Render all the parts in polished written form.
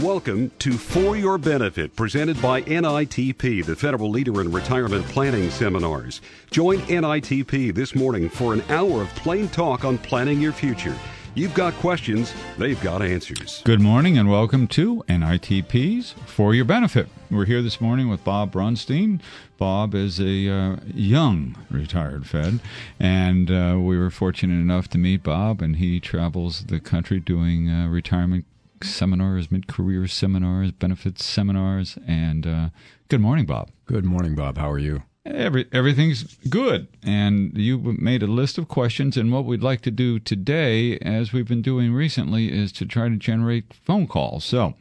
Welcome to For Your Benefit, presented by NITP, the federal leader in retirement planning seminars. Join NITP this morning for an hour of plain talk on planning your future. You've got questions, they've got answers. Good morning and welcome to NITP's For Your Benefit. We're here this morning with Bob Brunstein. Bob is a young retired Fed, and we were fortunate enough to meet Bob, and he travels the country doing retirement seminars, mid-career seminars, benefits seminars, and good morning, Bob. Good morning, Bob. How are you? Everything's good, and you made a list of questions, and what we'd like to do today, as we've been doing recently, is to try to generate phone calls. So,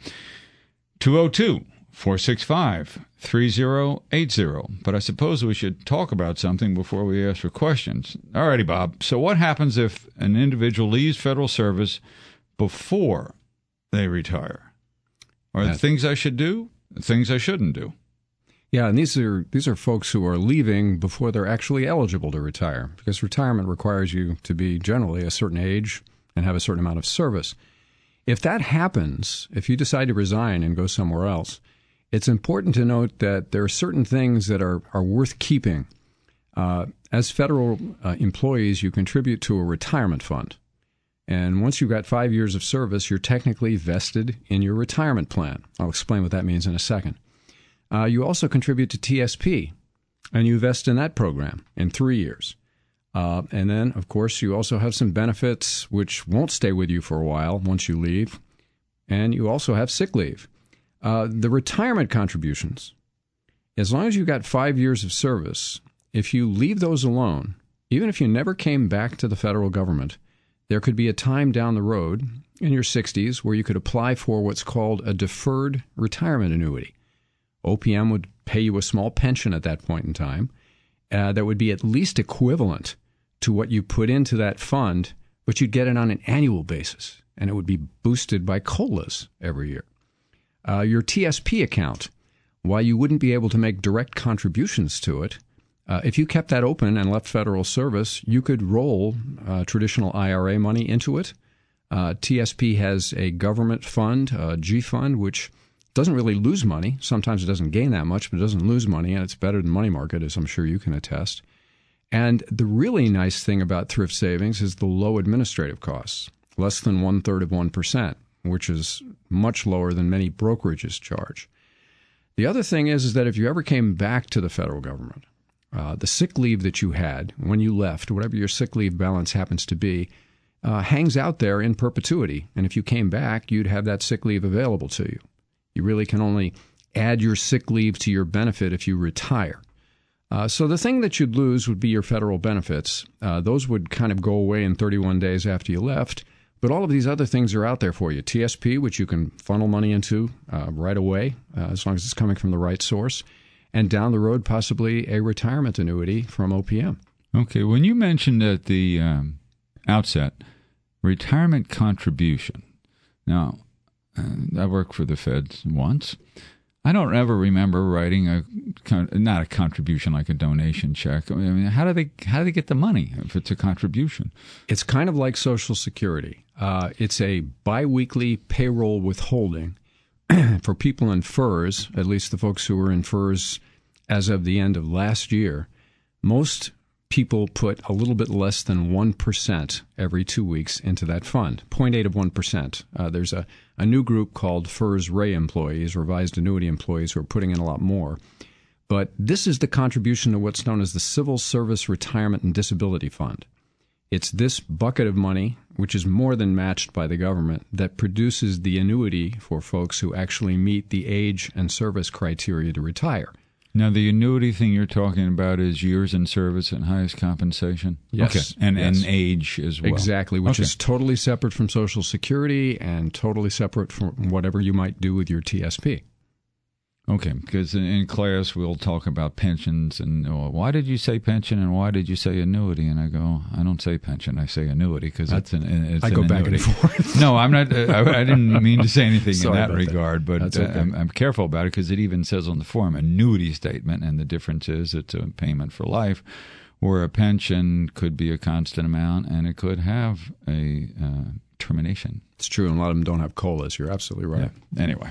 202-465-3080. But I suppose we should talk about something before we ask for questions. All righty, Bob. So what happens if an individual leaves federal service before they retire? Are there things I should do, things I shouldn't do? Yeah, and these are folks who are leaving before they're actually eligible to retire, because retirement requires you to be generally a certain age and have a certain amount of service. If that happens, if you decide to resign and go somewhere else, it's important to note that there are certain things that are worth keeping. As federal employees, you contribute to a retirement fund. And once you've got 5 years of service, you're technically vested in your retirement plan. I'll explain what that means in a second. You also contribute to TSP, and you vest in that program in 3 years. And then, of course, you also have some benefits which won't stay with you for a while once you leave. And you also have sick leave. The retirement contributions, as long as you've got 5 years of service, if you leave those alone, even if you never came back to the federal government, there could be a time down the road in your 60s where you could apply for what's called a deferred retirement annuity. OPM would pay you a small pension at that point in time that would be at least equivalent to what you put into that fund, but you'd get it on an annual basis, and it would be boosted by COLAs every year. Your TSP account, while you wouldn't be able to make direct contributions to it, if you kept that open and left federal service, you could roll traditional IRA money into it. TSP has a government fund, a G fund, which doesn't really lose money. Sometimes it doesn't gain that much, but it doesn't lose money, and it's better than money market, as I'm sure you can attest. And the really nice thing about thrift savings is the low administrative costs, less than 1/3 of 1%, which is much lower than many brokerages charge. The other thing is that if you ever came back to the federal government, the sick leave that you had when you left, whatever your sick leave balance happens to be, hangs out there in perpetuity. And if you came back, you'd have that sick leave available to you. You really can only add your sick leave to your benefit if you retire. So the thing that you'd lose would be your federal benefits. Those would kind of go away in 31 days after you left. But all of these other things are out there for you. TSP, which you can funnel money into right away, as long as it's coming from the right source. And down the road, possibly a retirement annuity from OPM. Okay, when you mentioned at the outset, retirement contribution. Now, I worked for the Feds once. I don't ever remember writing not a contribution like a donation check. I mean, how do they get the money if it's a contribution? It's kind of like Social Security. It's a biweekly payroll withholding for people in FERS, at least the folks who were in FERS as of the end of last year. Most people put a little bit less than 1% every 2 weeks into that fund, 0.8 of 1%. There's a new group called FERS RAY employees, revised annuity employees, who are putting in a lot more. But this is the contribution to what's known as the Civil Service Retirement and Disability Fund. It's this bucket of money, which is more than matched by the government, that produces the annuity for folks who actually meet the age and service criteria to retire. Now, the annuity thing you're talking about is years in service and highest compensation? Yes. Okay. And age as well. Exactly, which is totally separate from Social Security and totally separate from whatever you might do with your TSP. Okay, because in class we'll talk about pensions and why did you say pension and why did you say annuity? And I go, I don't say pension, I say annuity because it's an I go an back annuity. and forth. No, I'm not. I didn't mean to say anything Sorry in that about regard, but That's okay. I'm careful about it because it even says on the form annuity statement, and the difference is it's a payment for life, where a pension could be a constant amount and it could have a termination. It's true, and a lot of them don't have COLAs. You're absolutely right. Yeah. Anyway,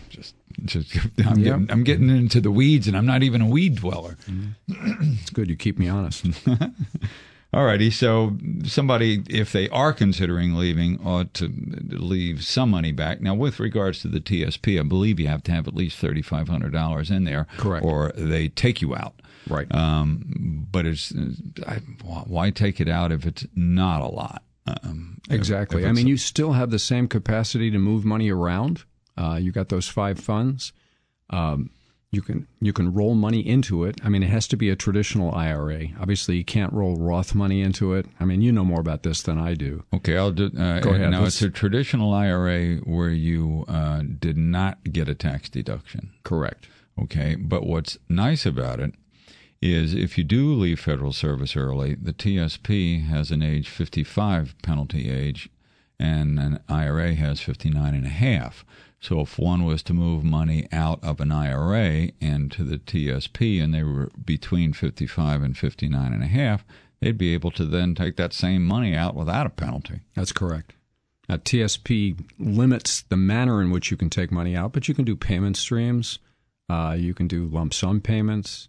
I'm getting into the weeds, and I'm not even a weed dweller. It's good. You keep me honest. All righty. So somebody, if they are considering leaving, ought to leave some money back. Now, with regards to the TSP, I believe you have to have at least $3,500 in there. Correct. Or they take you out. Right. But why take it out if it's not a lot? Exactly. I mean, you still have the same capacity to move money around. You got those 5 funds. You can roll money into it. I mean, it has to be a traditional IRA. Obviously, you can't roll Roth money into it. I mean, you know more about this than I do. Okay, I'll do. Go ahead. Now, it's a traditional IRA where you did not get a tax deduction. Correct. Okay, but what's nice about it is if you do leave federal service early, the TSP has an age 55 penalty age, and an IRA has 59 and a half. So if one was to move money out of an IRA into the TSP and they were between 55 and 59 and a half, they'd be able to then take that same money out without a penalty. That's correct. TSP limits the manner in which you can take money out, but you can do payment streams. You can do lump sum payments.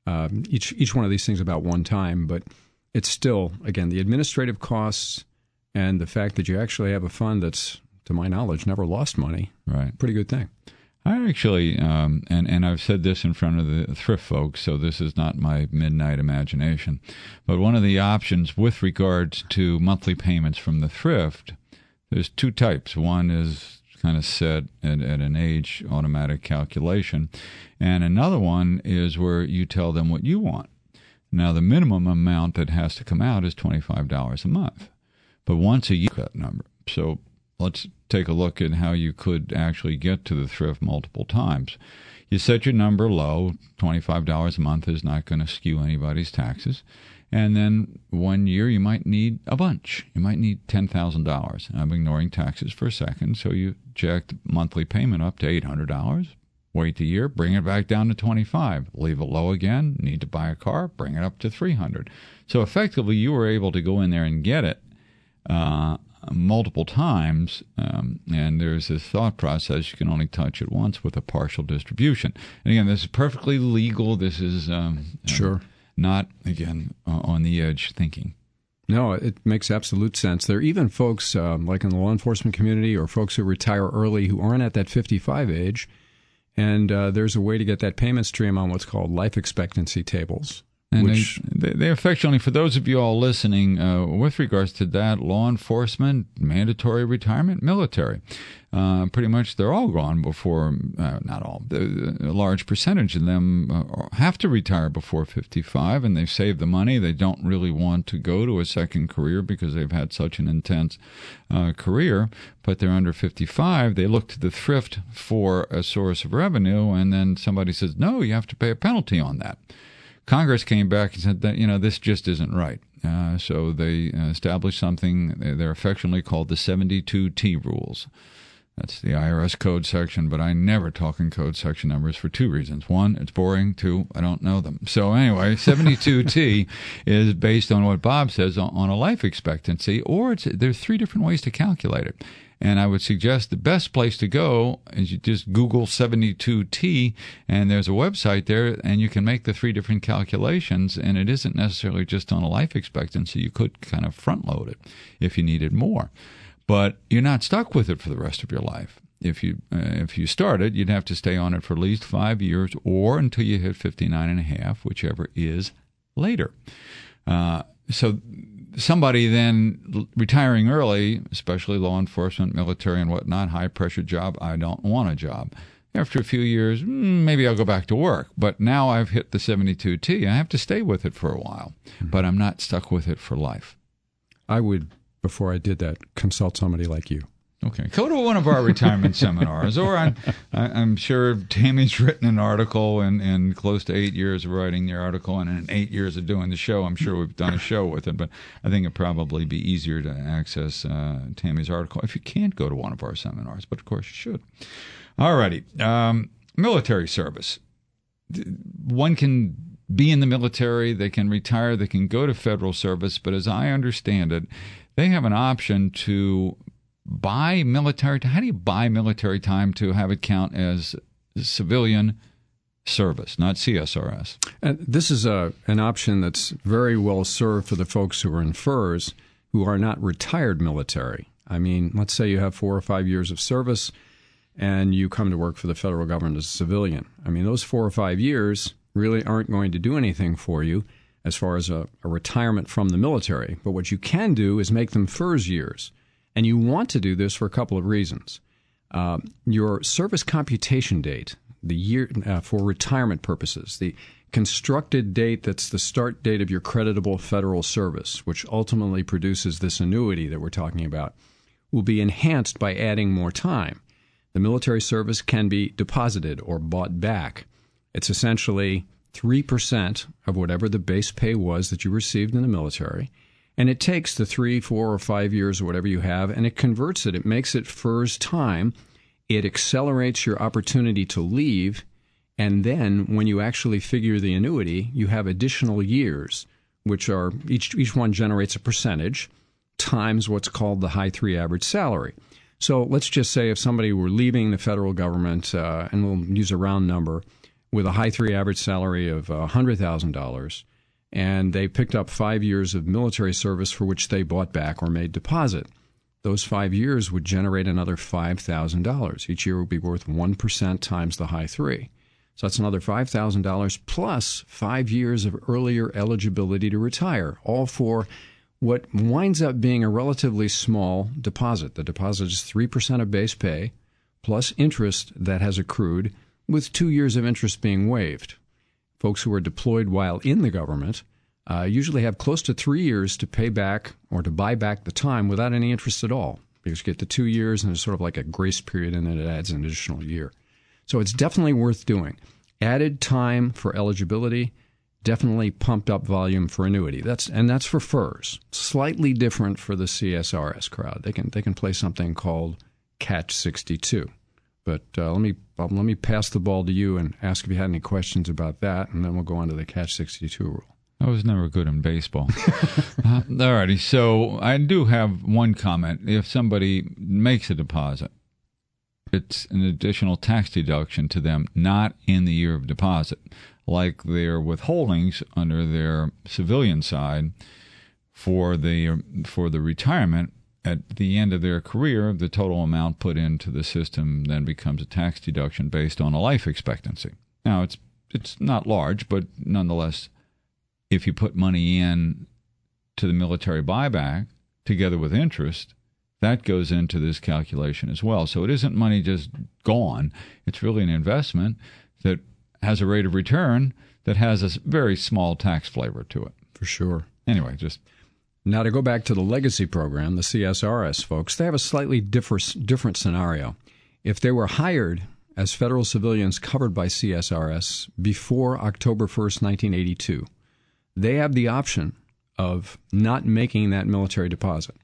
Each one of these things about one time, but it's still, again, the administrative costs and the fact that you actually have a fund that's, to my knowledge, never lost money. Right. Pretty good thing. I actually, and I've said this in front of the thrift folks, so this is not my midnight imagination, but one of the options with regards to monthly payments from the thrift, there's 2 types. One is kind of set at an age automatic calculation, and another one is where you tell them what you want. Now, the minimum amount that has to come out is $25 a month, but once a year, that number. So let's take a look at how you could actually get to the thrift multiple times. You set your number low. $25 a month is not going to skew anybody's taxes. And then 1 year you might need a bunch. You might need $10,000. I'm ignoring taxes for a second. So you jack the monthly payment up to $800. Wait a year, bring it back down to $25. Leave it low again. Need to buy a car, bring it up to $300. So effectively you were able to go in there and get it multiple times, and there's this thought process you can only touch it once with a partial distribution. And again, this is perfectly legal. This is Sure. Not, again, on the edge thinking. No, it makes absolute sense. There are even folks like in the law enforcement community or folks who retire early who aren't at that 55 age, and there's a way to get that payment stream on what's called life expectancy tables. And which they affectionately, for those of you all listening, with regards to that, law enforcement, mandatory retirement, military, pretty much they're all gone before, not all, a large percentage of them have to retire before 55, and they've saved the money. They don't really want to go to a second career because they've had such an intense career, but they're under 55. They look to the thrift for a source of revenue, and then somebody says, no, you have to pay a penalty on that. Congress came back and said that, this just isn't right. So they established something they're affectionately called the 72T rules. That's the IRS code section, but I never talk in code section numbers for 2 reasons. 1, it's boring. 2, I don't know them. So anyway, 72T is based on what Bob says on a life expectancy, or there's 3 different ways to calculate it. And I would suggest the best place to go is you just Google 72T, and there's a website there, and you can make the 3 different calculations, and it isn't necessarily just on a life expectancy. You could kind of front load it if you needed more. But you're not stuck with it for the rest of your life. If you started, you'd have to stay on it for at least 5 years or until you hit 59 and a half, whichever is later. So somebody then retiring early, especially law enforcement, military, and whatnot, high-pressure job, I don't want a job. After a few years, maybe I'll go back to work. But now I've hit the 72T. I have to stay with it for a while, but I'm not stuck with it for life. I would, before I did that, consult somebody like you. Okay. Go to one of our retirement seminars, or I'm sure Tammy's written an article in close to 8 years of writing the article, and in 8 years of doing the show, I'm sure we've done a show with it, but I think it'd probably be easier to access Tammy's article if you can't go to one of our seminars, but of course you should. All righty. Military service. One can be in the military, they can retire, they can go to federal service, but as I understand it, they have an option to buy military time? How do you buy military time to have it count as civilian service, not CSRS? And this is an option that's very well served for the folks who are in FERS who are not retired military. I mean, let's say you have 4 or 5 years of service and you come to work for the federal government as a civilian. I mean, those 4 or 5 years really aren't going to do anything for you as far as a retirement from the military. But what you can do is make them FERS years. And you want to do this for a couple of reasons. Your service computation date, the year for retirement purposes, the constructed date that's the start date of your creditable federal service, which ultimately produces this annuity that we're talking about, will be enhanced by adding more time. The military service can be deposited or bought back. It's essentially 3% of whatever the base pay was that you received in the military, and it takes the 3, 4, or 5 years or whatever you have, and it converts it. It makes it FERS time. It accelerates your opportunity to leave, and then when you actually figure the annuity, you have additional years, which are each one generates a percentage times what's called the high 3 average salary. So let's just say if somebody were leaving the federal government, and we'll use a round number, with a high 3 average salary of $100,000, and they picked up 5 years of military service for which they bought back or made deposit. Those 5 years would generate another $5,000. Each year would be worth 1% times the high 3. So that's another $5,000 plus 5 years of earlier eligibility to retire, all for what winds up being a relatively small deposit. The deposit is 3% of base pay plus interest that has accrued, with 2 years of interest being waived. Folks who are deployed while in the government usually have close to 3 years to pay back or to buy back the time without any interest at all, because you get the 2 years and it's sort of like a grace period, and then it adds an additional year. So it's definitely worth doing. Added time for eligibility, definitely pumped up volume for annuity. That's for FERS. Slightly different for the CSRS crowd. They can play something called Catch 62. But let me pass the ball to you and ask if you had any questions about that, and then we'll go on to the Catch 62 rule. I was never good in baseball. All righty. So I do have one comment. If somebody makes a deposit, it's an additional tax deduction to them, not in the year of deposit, like their withholdings under their civilian side for the retirement. At the end of their career, the total amount put into the system then becomes a tax deduction based on a life expectancy. Now, it's not large, but nonetheless, if you put money in to the military buyback together with interest, that goes into this calculation as well. So it isn't money just gone. It's really an investment that has a rate of return that has a very small tax flavor to it. For sure. Anyway, just... Now, to go back to the legacy program, the CSRS folks, they have a slightly different scenario. If they were hired as federal civilians covered by CSRS before October 1st, 1982, they have the option of not making that military deposit.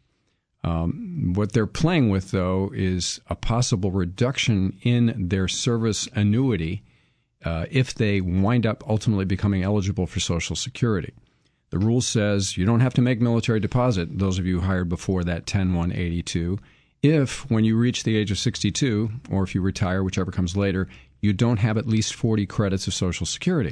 What they're playing with, though, is a possible reduction in their service annuity if they wind up ultimately becoming eligible for Social Security. The rule says you don't have to make military deposit, those of you hired before that 10/1/82, if when you reach the age of 62, or if you retire, whichever comes later, you don't have at least 40 credits of Social Security.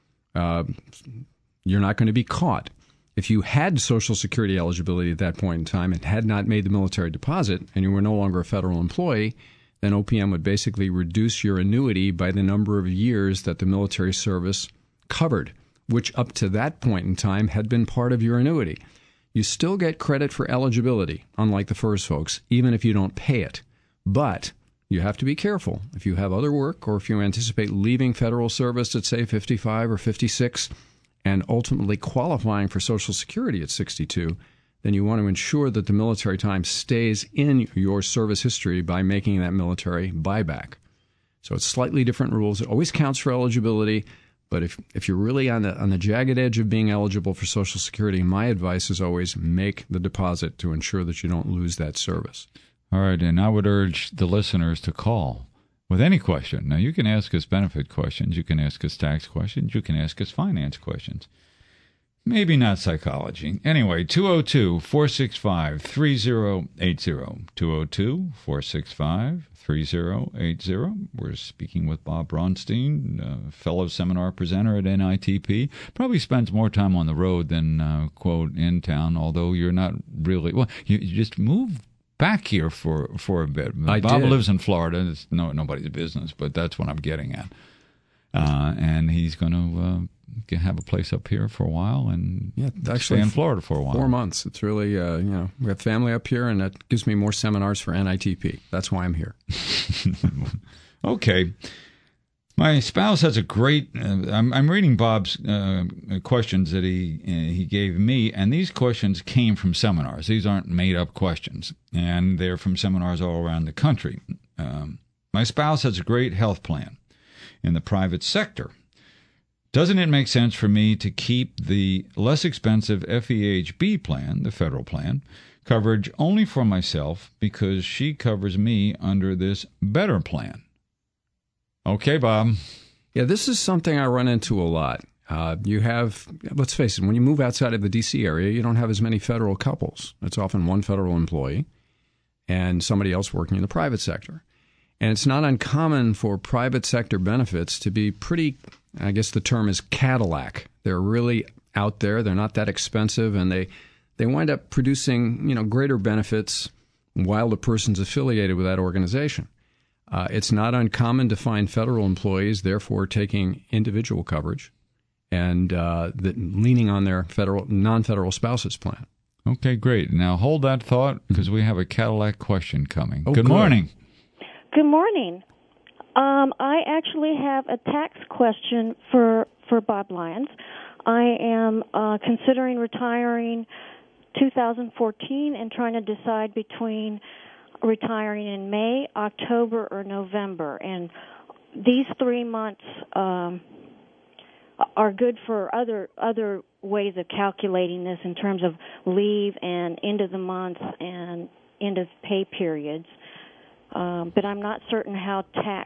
You're not going to be caught. If you had Social Security eligibility at that point in time and had not made the military deposit and you were no longer a federal employee, then OPM would basically reduce your annuity by the number of years that the military service covered, which up to that point in time had been part of your annuity. You still get credit for eligibility, unlike the FERS folks, even if you don't pay it. But you have to be careful. If you have other work, or if you anticipate leaving federal service at, say, 55 or 56, and ultimately qualifying for Social Security at 62, then you want to ensure that the military time stays in your service history by making that military buyback. So it's slightly different rules. It always counts for eligibility. But if you're really on the jagged edge of being eligible for Social Security, my advice is always make the deposit to ensure that you don't lose that service. All right, and I would urge the listeners to call with any question. Now, you can ask us benefit questions, you can ask us tax questions, you can ask us finance questions. maybe not psychology. Anyway, 202-465-3080. 202-465-3080. We're speaking with Bob Bronstein, fellow seminar presenter at NITP. Probably spends more time on the road than, quote, in town, although you're not really... Well, you just moved back here for a bit. Bob lives in Florida. It's nobody's business, but that's what I'm getting at. And he's going to have a place up here for a while and stay in Florida for a while. 4 months. It's really, we have family up here, and that gives me more seminars for NITP. That's why I'm here. Okay. My spouse has a great... I'm reading Bob's questions that he gave me, and these questions came from seminars. These aren't made-up questions, and they're from seminars all around the country. My spouse has a great health plan in the private sector. Doesn't it make sense for me to keep the less expensive FEHB plan, the federal plan, coverage only for myself because she covers me under this better plan? Okay, Bob. Yeah, this is something I run into a lot. You have, let's face it, when you move outside of the D.C. area, you don't have as many federal couples. It's often one federal employee and somebody else working in the private sector. And it's not uncommon for private sector benefits to be pretty, I guess the term is Cadillac. They're really out there. They're not that expensive, and they wind up producing, greater benefits while the person's affiliated with that organization. It's not uncommon to find federal employees, therefore, taking individual coverage and leaning on their non-federal spouse's plan. Okay, great. Now hold that thought because we have a Cadillac question coming. Good morning. Good morning. I actually have a tax question for Bob Lyons. I am considering retiring 2014 and trying to decide between retiring in May, October, or November. And these 3 months are good for other ways of calculating this in terms of leave and end of the month and end of pay periods. But I'm not certain how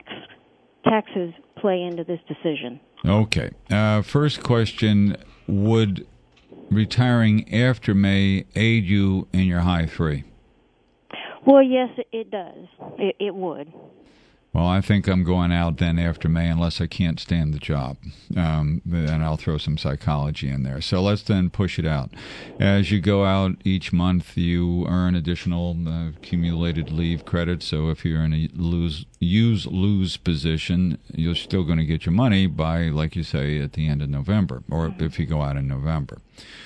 taxes play into this decision. Okay. First question, would retiring after May aid you in your high 3? Well, yes, it does. It would. Well, I think I'm going out then after May unless I can't stand the job. And I'll throw some psychology in there. So let's then push it out. As you go out each month, you earn additional accumulated leave credits. So if you're in a use-lose position, you're still going to get your money by, like you say, at the end of November, or if you go out in November.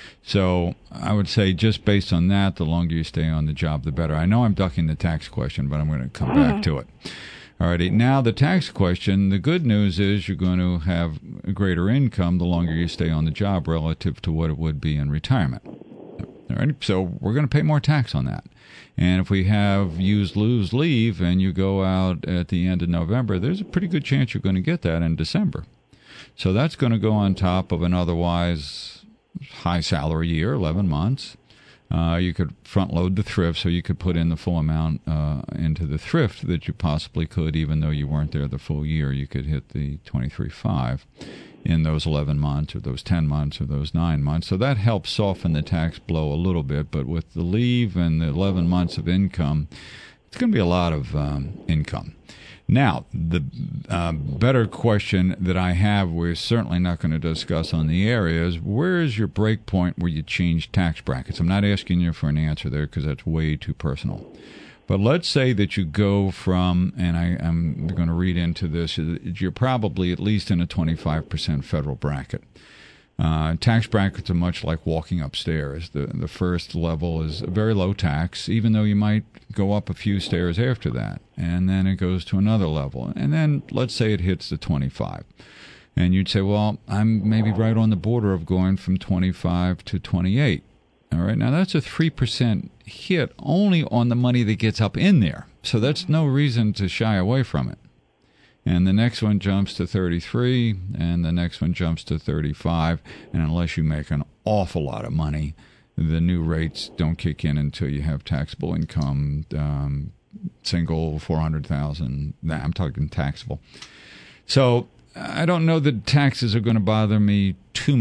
So I would say just based on that, the longer you stay on the job, the better. I know I'm ducking the tax question, but I'm going to come back to it. Alrighty, now the tax question, the good news is you're going to have a greater income the longer you stay on the job relative to what it would be in retirement. Alright, so we're going to pay more tax on that. And if we have use-lose leave and you go out at the end of November, there's a pretty good chance you're going to get that in December. So that's going to go on top of an otherwise high salary year, 11 months. You could front load the thrift, so you could put in the full amount into the thrift that you possibly could, even though you weren't there the full year. You could hit the 23.5 in those 11 months or those 10 months or those 9 months. So that helps soften the tax blow a little bit. But with the leave and the 11 months of income, it's going to be a lot of income. Now, the better question that I have, we're certainly not going to discuss on the air, is where is your break point where you change tax brackets? I'm not asking you for an answer there because that's way too personal. But let's say that you go from, and I'm going to read into this, you're probably at least in a 25% federal bracket. Tax brackets are much like walking upstairs. The first level is very low tax, even though you might go up a few stairs after that. And then it goes to another level. And then let's say it hits the 25. And you'd say, well, I'm maybe right on the border of going from 25 to 28. All right, now that's a 3% hit only on the money that gets up in there. So that's no reason to shy away from it. And the next one jumps to 33, and the next one jumps to 35. And unless you make an awful lot of money, the new rates don't kick in until you have taxable income, single, 400,000. I'm talking taxable. So I don't know that taxes are going to bother me too much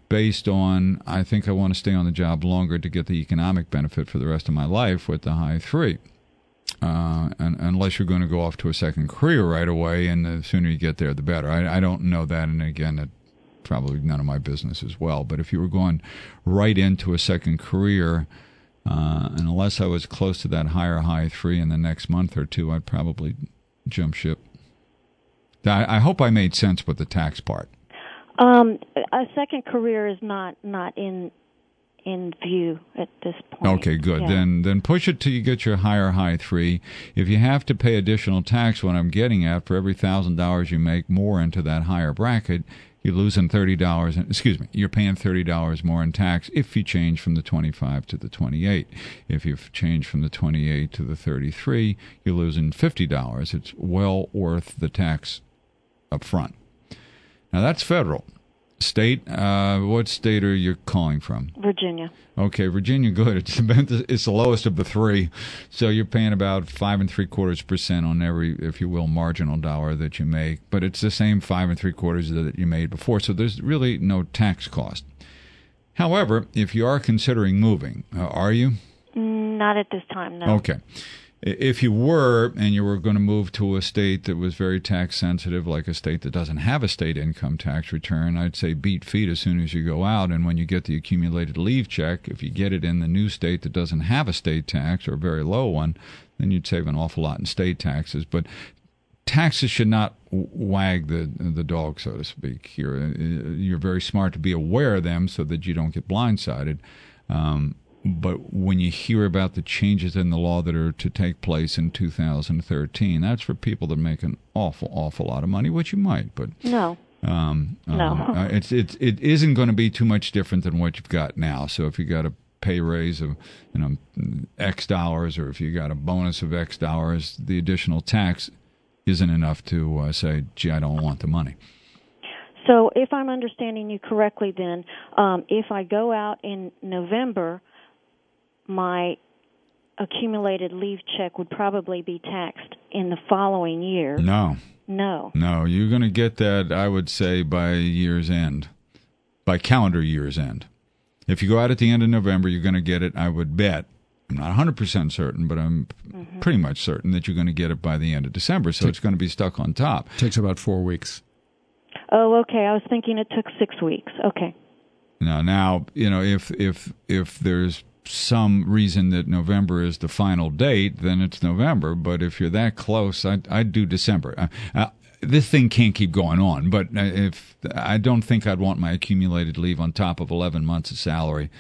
based on, I think I want to stay on the job longer to get the economic benefit for the rest of my life with the high 3. And unless you're going to go off to a second career right away, and the sooner you get there, the better. I don't know that, and again, that's probably none of my business as well. But if you were going right into a second career, and unless I was close to that high 3 in the next month or two, I'd probably jump ship. I hope I made sense with the tax part. A second career is not in view at this point. Okay, good. Yeah. Then push it till you get your high 3. If you have to pay additional tax, what I'm getting at, for every $1,000 you make more into that higher bracket, you're losing $30. You're paying $30 more in tax if you change from the 25 to the 28. If you change from the 28 to the 33, you're losing $50. It's well worth the tax up front. Now, that's federal. State, what state are you calling from? Virginia. Okay, Virginia, good. It's the lowest of the 3, so you're paying about 5.75% on every, if you will, marginal dollar that you make. But it's the same 5.75 that you made before, so there's really no tax cost. However, if you are considering moving, are you? Not at this time, no. Okay. If you were, and you were going to move to a state that was very tax sensitive, like a state that doesn't have a state income tax return, I'd say beat feet as soon as you go out. And when you get the accumulated leave check, if you get it in the new state that doesn't have a state tax or a very low one, then you'd save an awful lot in state taxes. But taxes should not wag the dog, so to speak. You're very smart to be aware of them so that you don't get blindsided. But when you hear about the changes in the law that are to take place in 2013, that's for people that make an awful lot of money, which you might. But no. It isn't going to be too much different than what you've got now. So if you got a pay raise of X dollars, or if you got a bonus of X dollars, the additional tax isn't enough to say, gee, I don't want the money. So if I'm understanding you correctly, then if I go out in November, my accumulated leave check would probably be taxed in the following year. No, you're going to get that, I would say, by year's end, by calendar year's end. If you go out at the end of November, you're going to get it, I would bet. I'm not 100% certain, but I'm pretty much certain that you're going to get it by the end of December, so it's going to be stuck on top. Takes about 4 weeks. Oh, okay. I was thinking it took 6 weeks. Okay. Now, if there's some reason that November is the final date, then it's November. But if you're that close, I'd do December. This thing can't keep going on. But if I don't think I'd want my accumulated leave on top of 11 months of salary.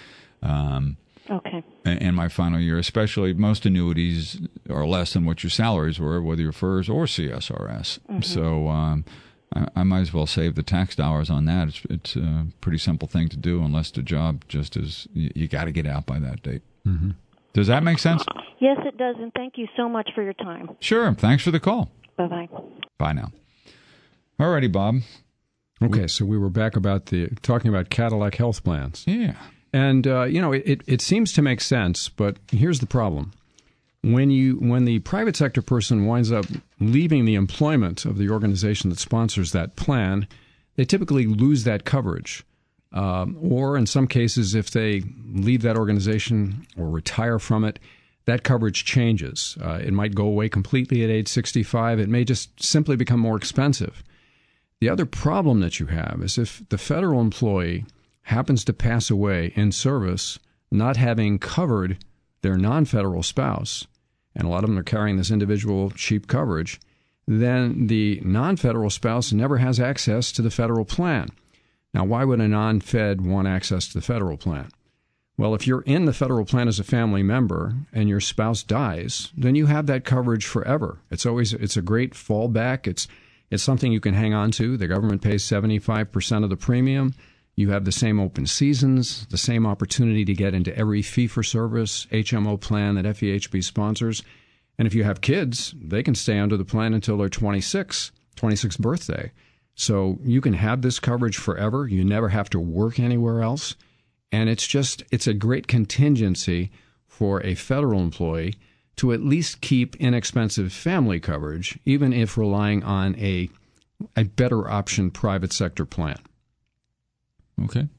Okay. In my final year, especially most annuities are less than what your salaries were, whether you're FERS or CSRS. Mm-hmm. So I might as well save the tax dollars on that. It's a pretty simple thing to do, unless the job just is, you got to get out by that date. Mm-hmm. Does that make sense? Yes, it does, and thank you so much for your time. Sure. Thanks for the call. Bye-bye. Bye now. All righty, Bob. Okay, so we were back talking about Cadillac health plans. Yeah. And, it seems to make sense, but here's the problem. When the private sector person winds up leaving the employment of the organization that sponsors that plan, they typically lose that coverage. Or in some cases, if they leave that organization or retire from it, that coverage changes. It might go away completely at age 65. It may just simply become more expensive. The other problem that you have is if the federal employee happens to pass away in service, not having covered their non-federal spouse, and a lot of them are carrying this individual cheap coverage, then the non-federal spouse never has access to the federal plan. Now, why would a non-fed want access to the federal plan? Well, if you're in the federal plan as a family member and your spouse dies, then you have that coverage forever. It's a great fallback. It's something you can hang on to. The government pays 75% of the premium. You have the same open seasons, the same opportunity to get into every fee-for-service HMO plan that FEHB sponsors. And if you have kids, they can stay under the plan until their 26th birthday. So you can have this coverage forever. You never have to work anywhere else. And it's a great contingency for a federal employee to at least keep inexpensive family coverage, even if relying on a better option private sector plan. Okay.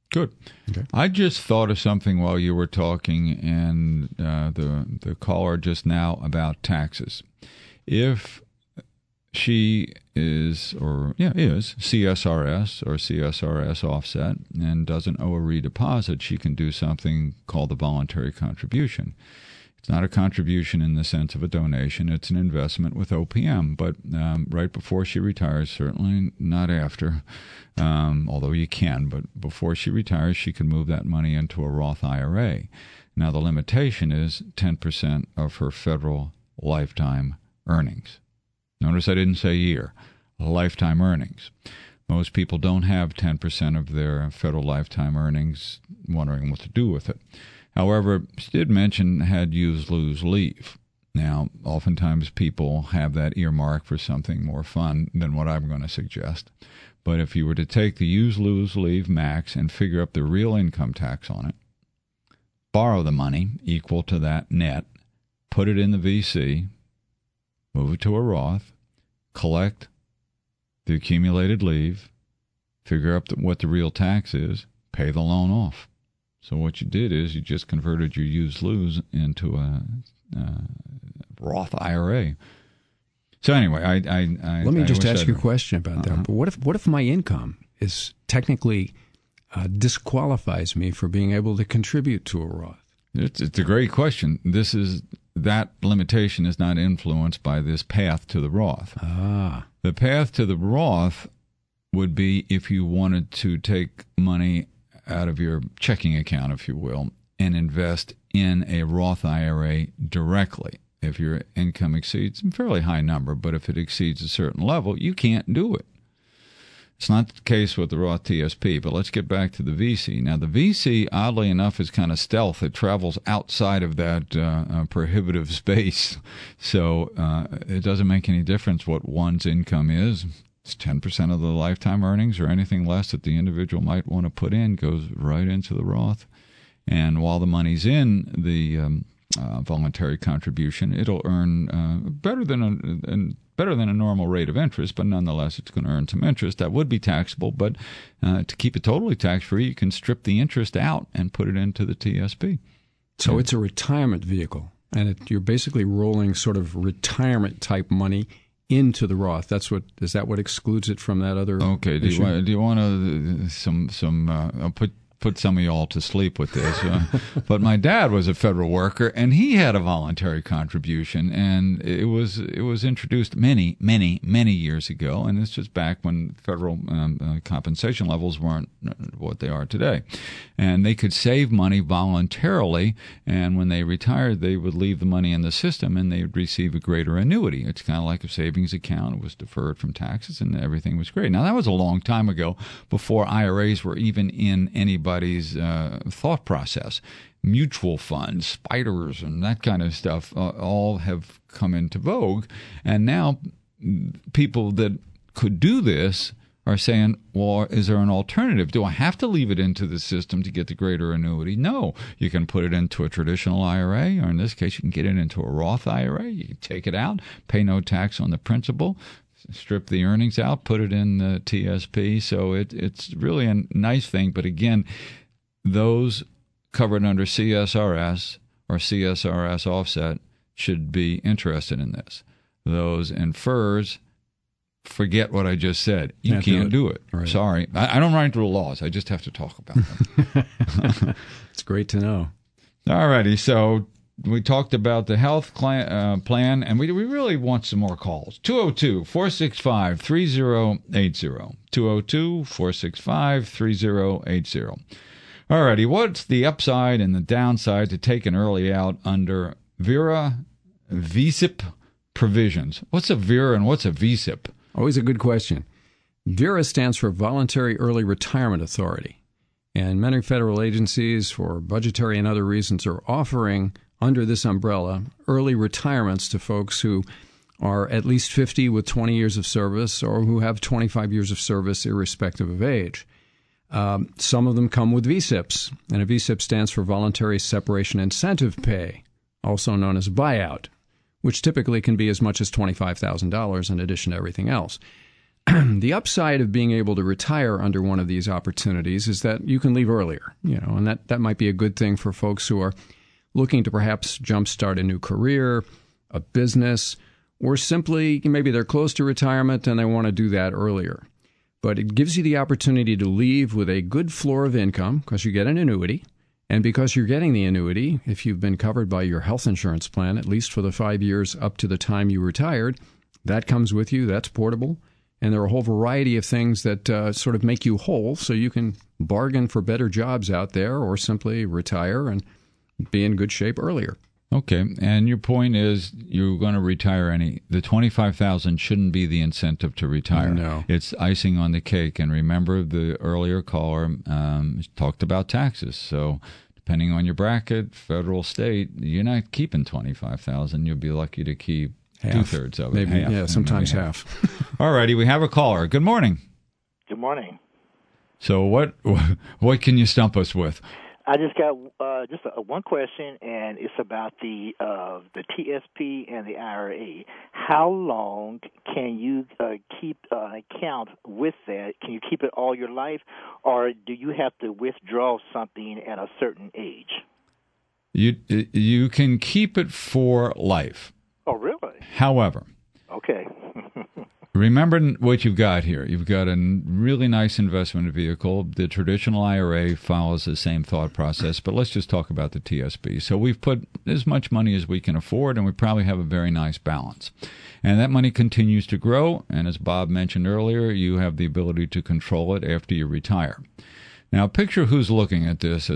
Good. Okay. I just thought of something while you were talking, and the caller just now about taxes. If she is CSRS or CSRS offset and doesn't owe a redeposit, she can do something called the voluntary contribution. It's not a contribution in the sense of a donation. It's an investment with OPM, but right before she retires, certainly not after, although you can, but before she retires, she can move that money into a Roth IRA. Now, the limitation is 10% of her federal lifetime earnings. Notice I didn't say year, lifetime earnings. Most people don't have 10% of their federal lifetime earnings, wondering what to do with it. However, she did mention had use, lose, leave. Now, oftentimes people have that earmarked for something more fun than what I'm going to suggest. But if you were to take the use, lose, leave max and figure up the real income tax on it, borrow the money equal to that net, put it in the VC, move it to a Roth, collect the accumulated leave, figure up what the real tax is, pay the loan off. So what you did is you just converted your use-lose into a Roth IRA. So anyway, let me just ask you a question about that. But what if my income is technically disqualifies me for being able to contribute to a Roth? It's a great question. That limitation is not influenced by this path to the Roth. The path to the Roth would be if you wanted to take money out of your checking account, if you will, and invest in a Roth IRA directly. If your income exceeds a fairly high number, but if it exceeds a certain level, you can't do it. It's not the case with the Roth TSP, but let's get back to the VC. Now, the VC, oddly enough, is kind of stealth. It travels outside of that prohibitive space, so it doesn't make any difference what one's income is. It's 10% of the lifetime earnings, or anything less that the individual might want to put in goes right into the Roth. And while the money's in the voluntary contribution, it'll earn better than a normal rate of interest, but nonetheless it's going to earn some interest. That would be taxable, but to keep it totally tax-free, you can strip the interest out and put it into the TSP. So it's a retirement vehicle, and you're basically rolling sort of retirement-type money into the Roth. Is that what excludes it from that other? Okay. Do you want to I'll put some of y'all to sleep with this. But my dad was a federal worker, and he had a voluntary contribution, and it was introduced many years ago, and this was back when federal compensation levels weren't what they are today. And they could save money voluntarily, and when they retired, they would leave the money in the system, and they would receive a greater annuity. It's kind of like a savings account. It was deferred from taxes, and everything was great. Now, that was a long time ago, before IRAs were even in anybody's thought process. Mutual funds, spiders, and that kind of stuff all have come into vogue. And now people that could do this are saying, well, is there an alternative? Do I have to leave it into the system to get the greater annuity? No. You can put it into a traditional IRA, or in this case, you can get it into a Roth IRA. You can take it out, pay no tax on the principal, strip the earnings out, put it in the TSP. So it's really a nice thing. But again, those covered under CSRS or CSRS offset should be interested in this. Those in FERS, forget what I just said. You can't do it. Right. Sorry. I don't write the laws. I just have to talk about them. It's great to know. All righty. So we talked about the health plan, and we really want some more calls. 202-465-3080. 202-465-3080. All righty. What's the upside and the downside to taking early out under VERA VSIP provisions? What's a VERA and what's a VSIP? Always a good question. VERA stands for Voluntary Early Retirement Authority, and many federal agencies, for budgetary and other reasons, are offering, under this umbrella, early retirements to folks who are at least 50 with 20 years of service, or who have 25 years of service irrespective of age. Some of them come with VSIPs, and a VSIP stands for Voluntary Separation Incentive Pay, also known as buyout, which typically can be as much as $25,000 in addition to everything else. the upside of being able to retire under one of these opportunities is that you can leave earlier, and that might be a good thing for folks who are looking to perhaps jumpstart a new career, a business, or simply maybe they're close to retirement and they want to do that earlier. But it gives you the opportunity to leave with a good floor of income because you get an annuity. And because you're getting the annuity, if you've been covered by your health insurance plan, at least for the 5 years up to the time you retired, that comes with you. That's portable. And there are a whole variety of things that sort of make you whole so you can bargain for better jobs out there or simply retire and be in good shape earlier. Okay, and your point is you're going to retire the $25,000 shouldn't be the incentive to retire. No. It's icing on the cake. And remember, the earlier caller talked about taxes. So depending on your bracket, federal, state, you're not keeping $25,000. You'll be lucky to keep half. 2/3 of it. Maybe, half, yeah, sometimes maybe half. All righty, we have a caller. Good morning. Good morning. So what can you stump us with? I just got one question, and it's about the TSP and the IRA. How long can you keep an account with that? Can you keep it all your life, or do you have to withdraw something at a certain age? You can keep it for life. Oh, really? However, okay. remember what you've got here. You've got a really nice investment vehicle. The traditional IRA follows the same thought process, but let's just talk about the TSP. So we've put as much money as we can afford, and we probably have a very nice balance. And that money continues to grow, and as Bob mentioned earlier, you have the ability to control it after you retire. Now, picture who's looking at this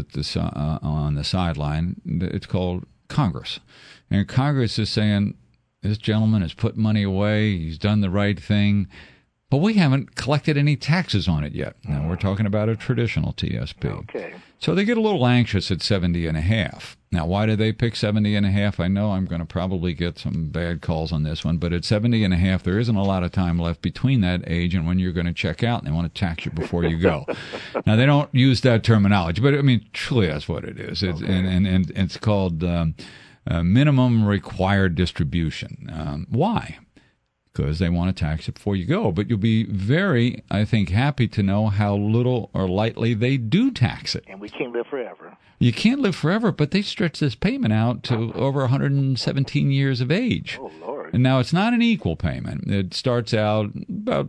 on the sideline. It's called Congress. And Congress is saying, this gentleman has put money away. He's done the right thing. But we haven't collected any taxes on it yet. Now, we're talking about a traditional TSP. Okay. So they get a little anxious at 70 and a half. Now, why do they pick 70 and a half? I know I'm going to probably get some bad calls on this one, but at 70 and a half, there isn't a lot of time left between that age and when you're going to check out, and they want to tax you before you go. Now, they don't use that terminology, but I mean, truly that's what it is. It's, okay. and it's called minimum required distribution. Why? Because they want to tax it before you go. But you'll be very, I think, happy to know how little or lightly they do tax it. And we can't live forever. You can't live forever, but they stretch this payment out to over 117 years of age. Oh, Lord. And now it's not an equal payment. It starts out about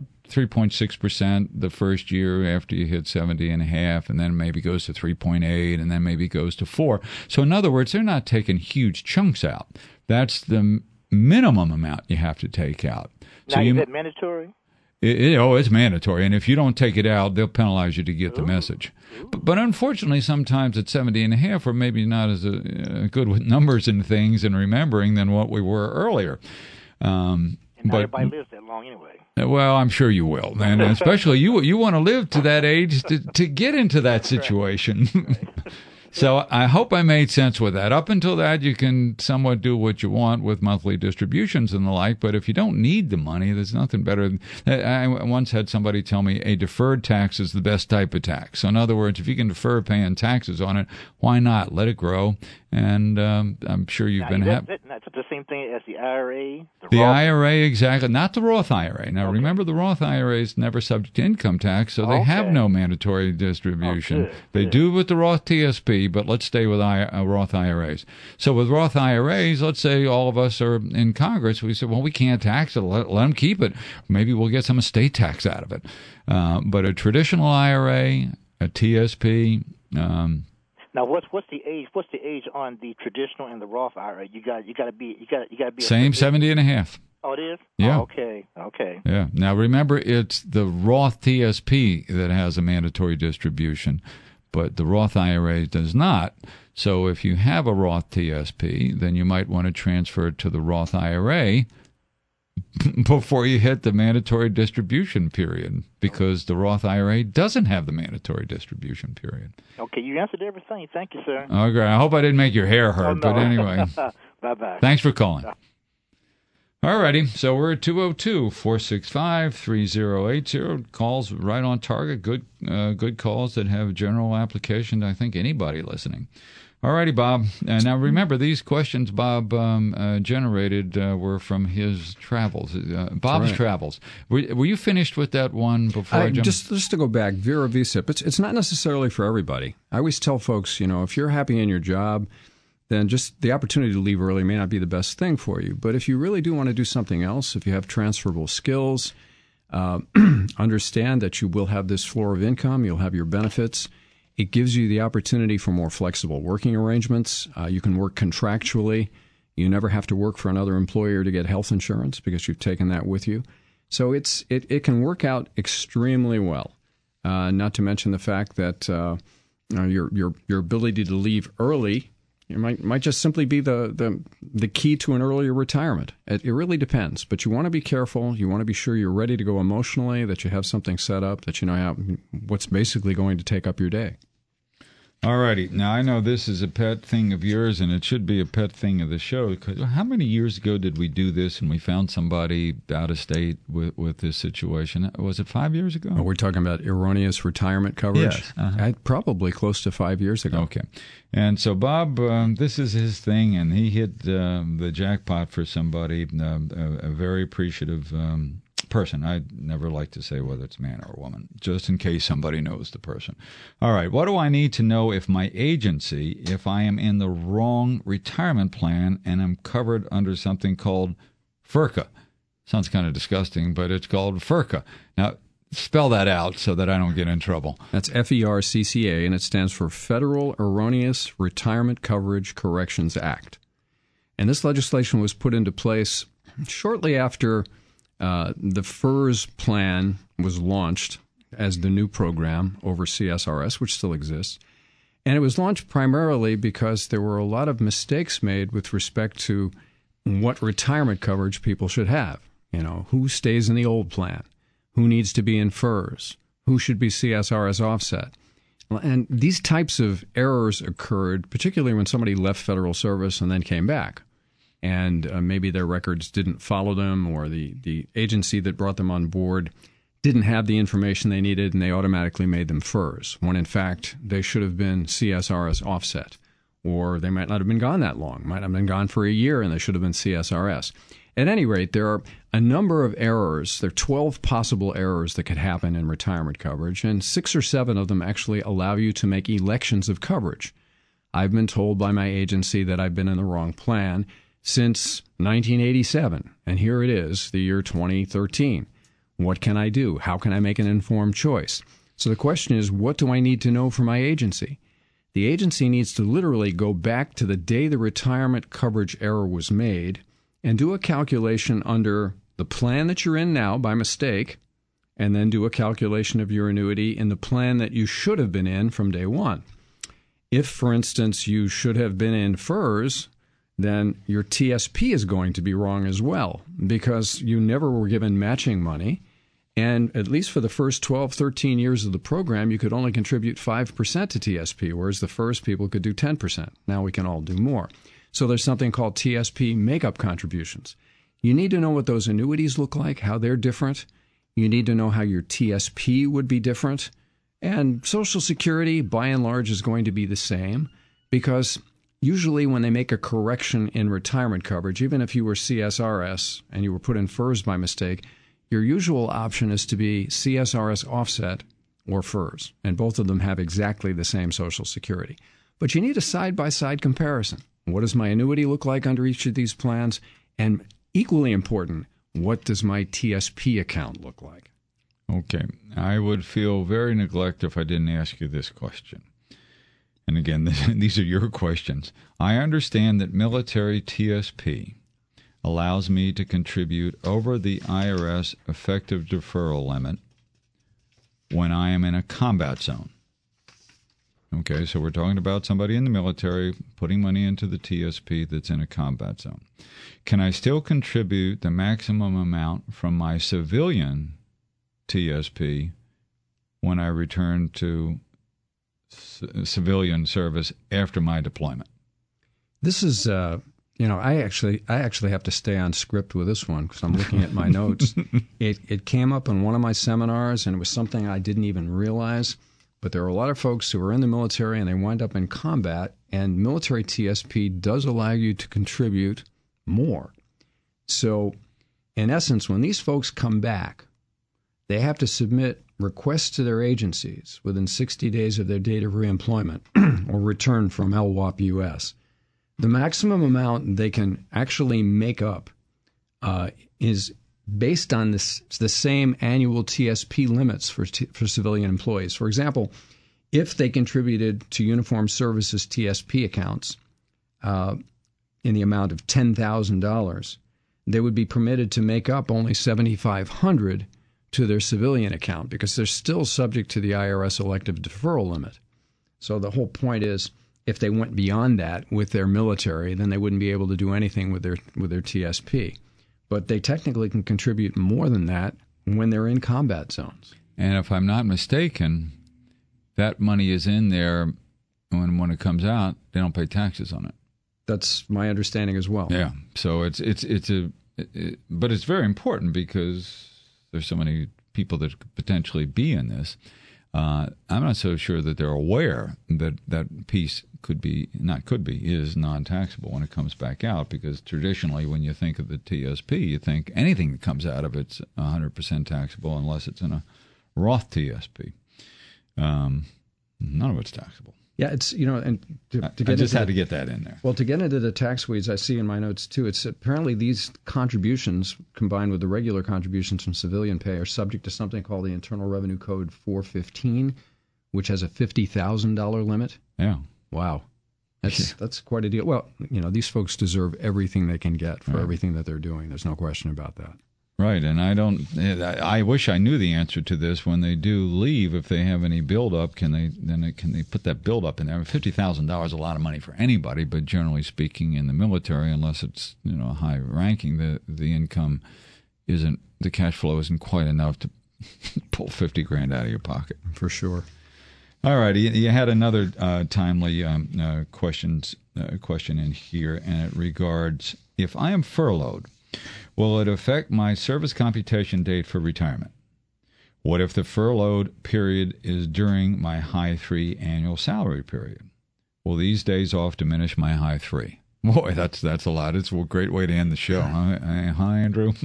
3.6% the first year after you hit 70 and a half, and then maybe goes to 3.8, and then maybe goes to 4. So in other words, they're not taking huge chunks out. That's the minimum amount you have to take out. Now, is that mandatory? It's mandatory, and if you don't take it out, they'll penalize you to get the message. But unfortunately, sometimes at 70 and a half, we're maybe not as good with numbers and things and remembering than what we were earlier. And not everybody lives that long anyway. Well, I'm sure you will, and especially you want to live to that age to get into that situation. Right. So I hope I made sense with that. Up until that, you can somewhat do what you want with monthly distributions and the like, but if you don't need the money, there's nothing better. I once had somebody tell me a deferred tax is the best type of tax. So in other words, if you can defer paying taxes on it, why not? Let it grow, and I'm sure you've been happy. That's the same thing as the IRA? The IRA, exactly. Not the Roth IRA. Now, okay. Remember, the Roth IRA is never subject to income tax, so they have no mandatory distribution. They do with the Roth TSP, but let's stay with Roth IRAs. So with Roth IRAs, let's say all of us are in Congress. We say, well, we can't tax it. Let them keep it. Maybe we'll get some estate tax out of it. But a traditional IRA, a TSP... Now, what's the age? What's the age on the traditional and the Roth IRA? You got to be same 70 and a half. Oh, it is? Yeah. Oh, okay. Yeah. Now remember, it's the Roth TSP that has a mandatory distribution, but the Roth IRA does not. So if you have a Roth TSP, then you might want to transfer it to the Roth IRA before you hit the mandatory distribution period, because the Roth IRA doesn't have the mandatory distribution period. Okay, you answered everything. Thank you, sir. Okay, I hope I didn't make your hair hurt, but anyway. Bye-bye. Thanks for calling. All righty, so we're at 202-465-3080. Calls right on target, good calls that have general application to, I think, anybody listening. All righty, Bob. Now, remember, these questions Bob generated were from his travels, Bob's travels. Were you finished with that one before I jumped? Just to go back, Vera V-SIP, it's not necessarily for everybody. I always tell folks, if you're happy in your job, then just the opportunity to leave early may not be the best thing for you. But if you really do want to do something else, if you have transferable skills, understand that you will have this floor of income, you'll have your benefits. It gives you the opportunity for more flexible working arrangements. You can work contractually. You never have to work for another employer to get health insurance because you've taken that with you. So it can work out extremely well. Not to mention the fact that your ability to leave early might just simply be the key to an earlier retirement. It really depends, but you want to be careful. You want to be sure you're ready to go emotionally, that you have something set up, that you know what's basically going to take up your day. All righty. Now, I know this is a pet thing of yours, and it should be a pet thing of the show. How many years ago did we do this and we found somebody out of state with this situation? Was it 5 years ago? Oh, we're talking about erroneous retirement coverage? Yes. Uh-huh. Probably close to 5 years ago. Okay. And so, Bob, this is his thing, and he hit the jackpot for somebody, a very appreciative person. I never like to say whether it's man or woman, just in case somebody knows the person. All right, what do I need to know if my agency, if I am in the wrong retirement plan and I'm covered under something called FERCA? Sounds kind of disgusting, but it's called FERCA. Now, spell that out so that I don't get in trouble. That's FERCCA, and it stands for Federal Erroneous Retirement Coverage Corrections Act. And this legislation was put into place shortly after the FERS plan was launched as the new program over CSRS, which still exists. And it was launched primarily because there were a lot of mistakes made with respect to what retirement coverage people should have. Who stays in the old plan? Who needs to be in FERS? Who should be CSRS offset? And these types of errors occurred, particularly when somebody left federal service and then came back. And maybe their records didn't follow them, or the agency that brought them on board didn't have the information they needed, and they automatically made them FERS, when in fact they should have been CSRS offset. Or they might not have been gone that long, might have been gone for a year, and they should have been CSRS. At any rate, there are a number of errors. There are 12 possible errors that could happen in retirement coverage, and 6 or 7 of them actually allow you to make elections of coverage. I've been told by my agency that I've been in the wrong plan since 1987, and here it is, the year 2013. What can I do? How can I make an informed choice? So the question is, what do I need to know from my agency? The agency needs to literally go back to the day the retirement coverage error was made and do a calculation under the plan that you're in now by mistake, and then do a calculation of your annuity in the plan that you should have been in from day one. If, for instance, you should have been in FERS, then your TSP is going to be wrong as well, because you never were given matching money. And at least for the first 12, 13 years of the program, you could only contribute 5% to TSP, whereas the first people could do 10%. Now we can all do more. So there's something called TSP makeup contributions. You need to know what those annuities look like, how they're different. You need to know how your TSP would be different. And Social Security, by and large, is going to be the same, because usually when they make a correction in retirement coverage, even if you were CSRS and you were put in FERS by mistake, your usual option is to be CSRS offset or FERS, and both of them have exactly the same Social Security. But you need a side-by-side comparison. What does my annuity look like under each of these plans? And equally important, what does my TSP account look like? Okay. I would feel very neglected if I didn't ask you this question. And again, these are your questions. I understand that military TSP allows me to contribute over the IRS effective deferral limit when I am in a combat zone. Okay, so we're talking about somebody in the military putting money into the TSP that's in a combat zone. Can I still contribute the maximum amount from my civilian TSP when I return to civilian service after my deployment? This is, I actually have to stay on script with this one because I'm looking at my notes. It came up in one of my seminars, and it was something I didn't even realize. But there are a lot of folks who are in the military and they wind up in combat, and military TSP does allow you to contribute more. So, in essence, when these folks come back, they have to submit requests to their agencies within 60 days of their date of reemployment or return from LWOP US. The maximum amount they can actually make up is based on the same annual TSP limits for civilian employees. For example, if they contributed to Uniformed Services TSP accounts in the amount of $10,000, they would be permitted to make up only $7,500 to their civilian account because they're still subject to the IRS elective deferral limit. So the whole point is, if they went beyond that with their military, then they wouldn't be able to do anything with their TSP. But they technically can contribute more than that when they're in combat zones. And if I'm not mistaken, that money is in there, and when it comes out, they don't pay taxes on it. That's my understanding as well. Yeah. So but it's very important because there's so many people that could potentially be in this. I'm not so sure that they're aware that that piece is non-taxable when it comes back out, because traditionally when you think of the TSP, you think anything that comes out of it's 100% taxable unless it's in a Roth TSP. None of it's taxable. Yeah, it's, and to get I just had to get that in there. Well, to get into the tax weeds, I see in my notes too, it's apparently these contributions combined with the regular contributions from civilian pay are subject to something called the Internal Revenue Code 415, which has a $50,000 limit. Yeah. Wow. That's quite a deal. Well, these folks deserve everything they can get for everything that they're doing. There's no question about that. Right, and I wish I knew the answer to this. When they do leave, if they have any buildup, can they put that buildup in there? $50,000 is a lot of money for anybody, but generally speaking, in the military, unless it's high ranking, the income isn't, the cash flow isn't quite enough to pull $50,000 out of your pocket. For sure. All right, you had another timely question in here, and it regards, if I am furloughed, will it affect my service computation date for retirement? What if the furloughed period is during my high 3 annual salary period? Will these days off diminish my high 3? Boy, that's a lot. It's a great way to end the show. Hi, Andrew.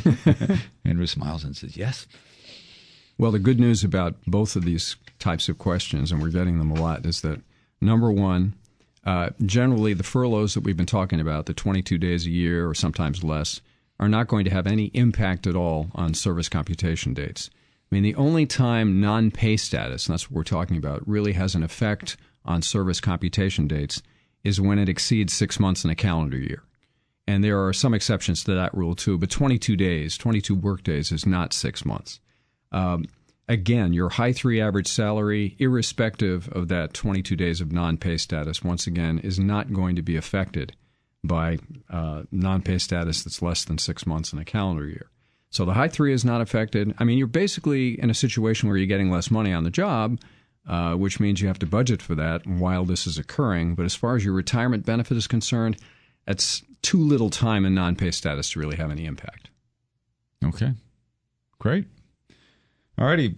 Andrew smiles and says, yes. Well, the good news about both of these types of questions, and we're getting them a lot, is that, number one, generally the furloughs that we've been talking about, the 22 days a year or sometimes less, are not going to have any impact at all on service computation dates. I mean, the only time non-pay status, and that's what we're talking about, really has an effect on service computation dates is when it exceeds 6 months in a calendar year. And there are some exceptions to that rule too, but 22 work days is not 6 months. Again, your high 3 average salary, irrespective of that 22 days of non-pay status, once again, is not going to be affected by non-pay status that's less than 6 months in a calendar year. So the high 3 is not affected. I mean, you're basically in a situation where you're getting less money on the job, which means you have to budget for that while this is occurring. But as far as your retirement benefit is concerned, it's too little time in non-pay status to really have any impact. Okay. Great. All righty,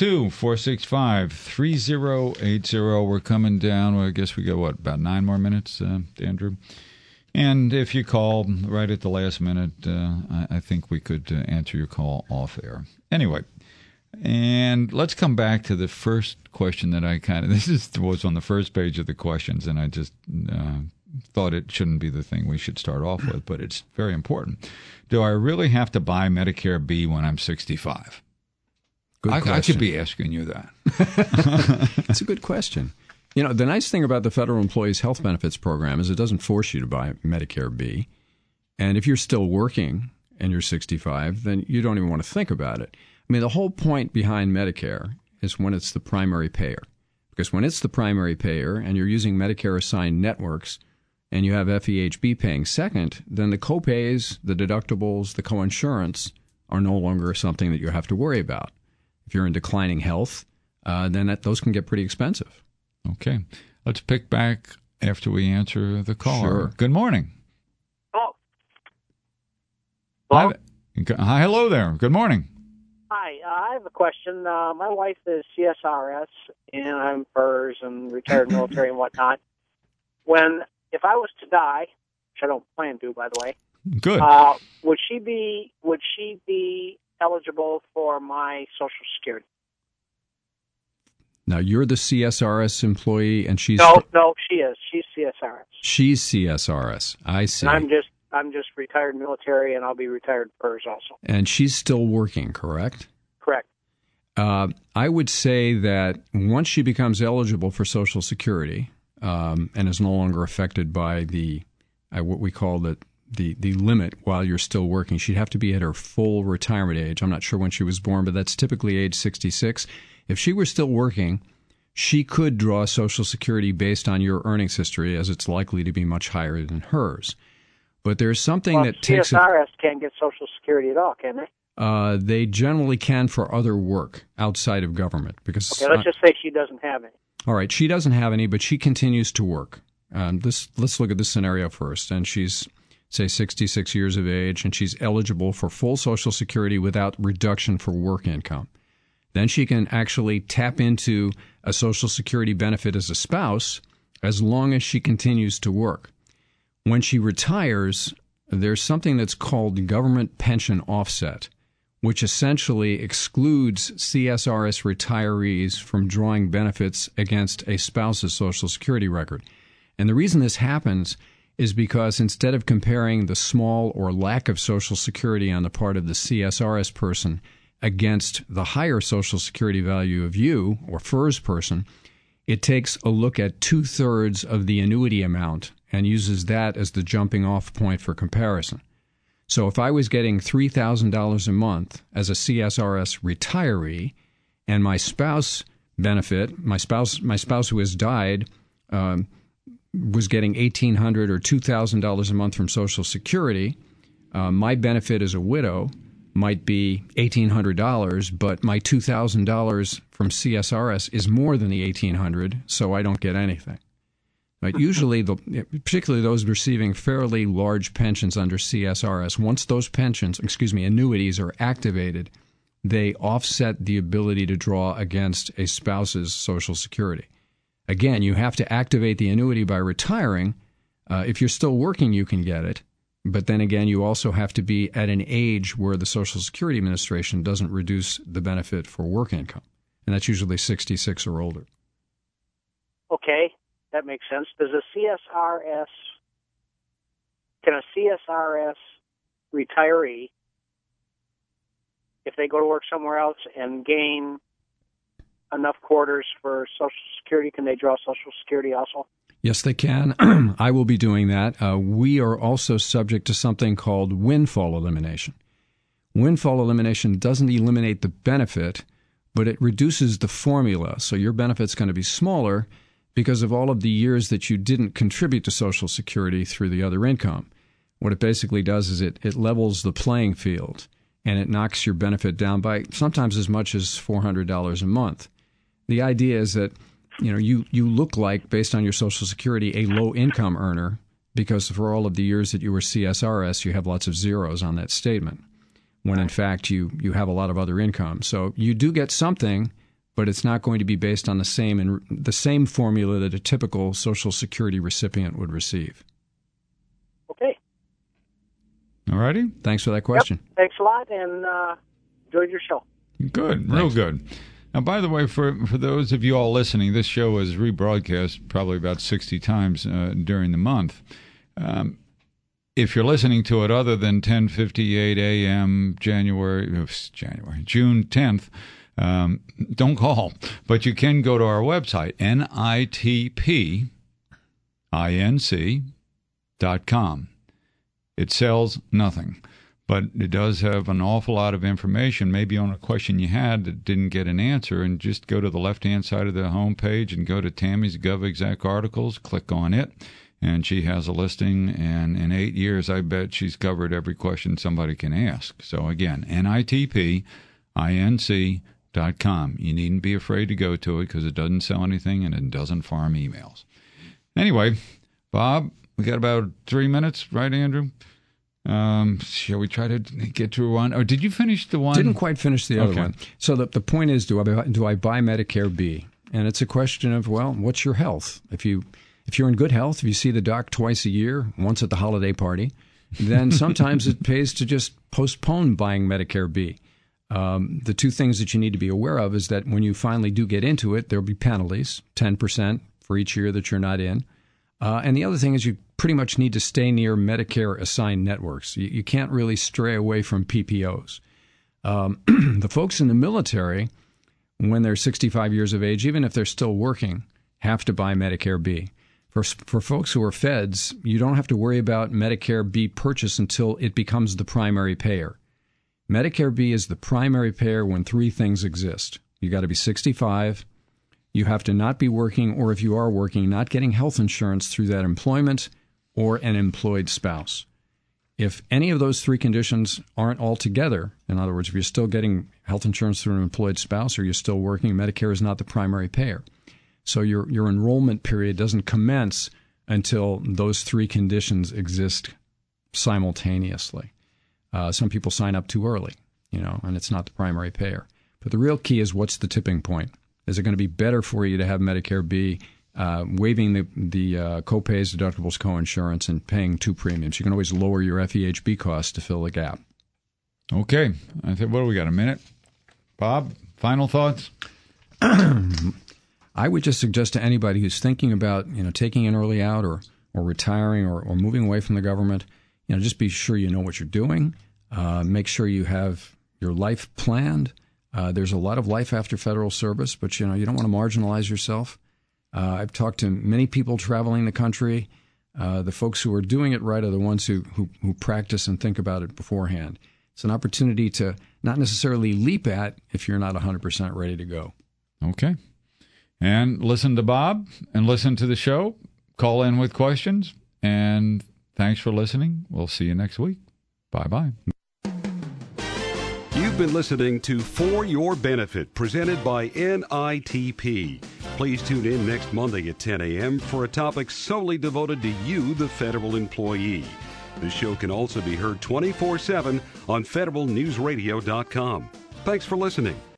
202-465-3080. We're coming down. Well, I guess we got, about 9 more minutes, Andrew? And if you call right at the last minute, I think we could answer your call off air. Anyway, and let's come back to the first question that was on the first page of the questions, and I just thought it shouldn't be the thing we should start off with, but it's very important. Do I really have to buy Medicare B when I'm 65? I could be asking you that. It's a good question. The nice thing about the Federal Employees Health Benefits Program is it doesn't force you to buy Medicare B. And if you're still working and you're 65, then you don't even want to think about it. I mean, the whole point behind Medicare is when it's the primary payer. Because when it's the primary payer and you're using Medicare-assigned networks and you have FEHB paying second, then the copays, the deductibles, the coinsurance are no longer something that you have to worry about. If you're in declining health, then those can get pretty expensive. Okay. Let's pick back after we answer the caller. Sure. Good morning. Hello. Hi, hello there. Good morning. Hi, I have a question. My wife is CSRS, and I'm PERS and retired military and whatnot. If I was to die, which I don't plan to, by the way, Good. would she be eligible for my Social Security? Now, you're the CSRS employee, and she's... No, she is. She's CSRS. She's CSRS. I see. And I'm just retired military, and I'll be retired PERS also. And she's still working, correct? Correct. I would say that once she becomes eligible for Social Security and is no longer affected by the what we call the limit while you're still working, she'd have to be at her full retirement age. I'm not sure when she was born, but that's typically age 66. If she were still working, she could draw Social Security based on your earnings history, as it's likely to be much higher than hers. But there's something that takes... CSRS can't get Social Security at all, can they? They generally can for other work outside of government. Because let's just say she doesn't have any. All right, she doesn't have any, but she continues to work. Let's look at this scenario first. And she's, say, 66 years of age, and she's eligible for full Social Security without reduction for work income. Then she can actually tap into a Social Security benefit as a spouse as long as she continues to work. When she retires, there's something that's called government pension offset, which essentially excludes CSRS retirees from drawing benefits against a spouse's Social Security record. And the reason this happens is because instead of comparing the small or lack of Social Security on the part of the CSRS person against the higher Social Security value of you or FERS person, it takes a look at 2/3 of the annuity amount and uses that as the jumping off point for comparison. So if I was getting $3,000 a month as a CSRS retiree, and my spouse benefit, my spouse who has died, was getting $1,800 or $2,000 a month from Social Security, my benefit as a widow might be $1,800, but my $2,000 from CSRS is more than the $1,800, so I don't get anything. Right? Usually, particularly those receiving fairly large pensions under CSRS, once those annuities are activated, they offset the ability to draw against a spouse's Social Security. Again, you have to activate the annuity by retiring. If you're still working, you can get it. But then again, you also have to be at an age where the Social Security Administration doesn't reduce the benefit for work income. And that's usually 66 or older. Okay, that makes sense. Can a CSRS retiree, if they go to work somewhere else and gain enough quarters for Social Security, can they draw Social Security also? Yes, they can. I will be doing that. We are also subject to something called windfall elimination. Windfall elimination doesn't eliminate the benefit, but it reduces the formula. So your benefit's going to be smaller because of all of the years that you didn't contribute to Social Security through the other income. What it basically does is it levels the playing field, and it knocks your benefit down by sometimes as much as $400 a month. The idea is that you look like, based on your Social Security, a low-income earner because for all of the years that you were CSRS, you have lots of zeros on that statement, when in fact you have a lot of other income. So you do get something, but it's not going to be based on the same formula that a typical Social Security recipient would receive. Okay. All righty. Thanks for that question. Yep. Thanks a lot, and enjoyed your show. Good. Real good. Now, by the way, for those of you all listening, this show is rebroadcast probably about 60 times during the month. If you're listening to it other than 10:58 a.m. June 10th, don't call. But you can go to our website, nitpinc.com. It sells nothing. But it does have an awful lot of information, maybe on a question you had that didn't get an answer, and just go to the left-hand side of the home page and go to Tammy's GovExec articles, click on it, and she has a listing, and in 8 years, I bet she's covered every question somebody can ask. So again, nitpinc.com. You needn't be afraid to go to it because it doesn't sell anything and it doesn't farm emails. Anyway, Bob, we got about 3 minutes, right, Andrew? Shall we try to get to one? Or did you finish the one? Didn't quite finish the other Okay. one. So the point is, do I buy Medicare B? And it's a question of, well, what's your health? If you're in good health, if you see the doc twice a year, once at the holiday party, then sometimes it pays to just postpone buying Medicare B. The two things that you need to be aware of is that when you finally do get into it, there'll be penalties, 10% for each year that you're not in. And the other thing is you pretty much need to stay near Medicare assigned networks. You can't really stray away from PPOs. The folks in the military, when they're 65 years of age, even if they're still working, have to buy Medicare B. For folks who are feds, you don't have to worry about Medicare B purchase until it becomes the primary payer. Medicare B is the primary payer when three things exist. You got to be 65, you have to not be working, or if you are working, not getting health insurance through that employment or an employed spouse. If any of those three conditions aren't all together, in other words, if you're still getting health insurance through an employed spouse or you're still working, Medicare is not the primary payer. So your enrollment period doesn't commence until those three conditions exist simultaneously. Some people sign up too early, and it's not the primary payer. But the real key is, what's the tipping point? Is it going to be better for you to have Medicare B, waiving the copays, deductibles, coinsurance, and paying two premiums? You can always lower your FEHB costs to fill the gap. Okay. I think, what do we got, a minute? Bob, final thoughts? I would just suggest to anybody who's thinking about, taking an early out or retiring or moving away from the government, just be sure you know what you're doing. Make sure you have your life planned. There's a lot of life after federal service, but you don't want to marginalize yourself. I've talked to many people traveling the country. The folks who are doing it right are the ones who practice and think about it beforehand. It's an opportunity to not necessarily leap at if you're not 100% ready to go. Okay. And listen to Bob and listen to the show. Call in with questions. And thanks for listening. We'll see you next week. Bye-bye. You've been listening to For Your Benefit, presented by NITP. Please tune in next Monday at 10 a.m. for a topic solely devoted to you, the federal employee. This show can also be heard 24/7 on federalnewsradio.com. Thanks for listening.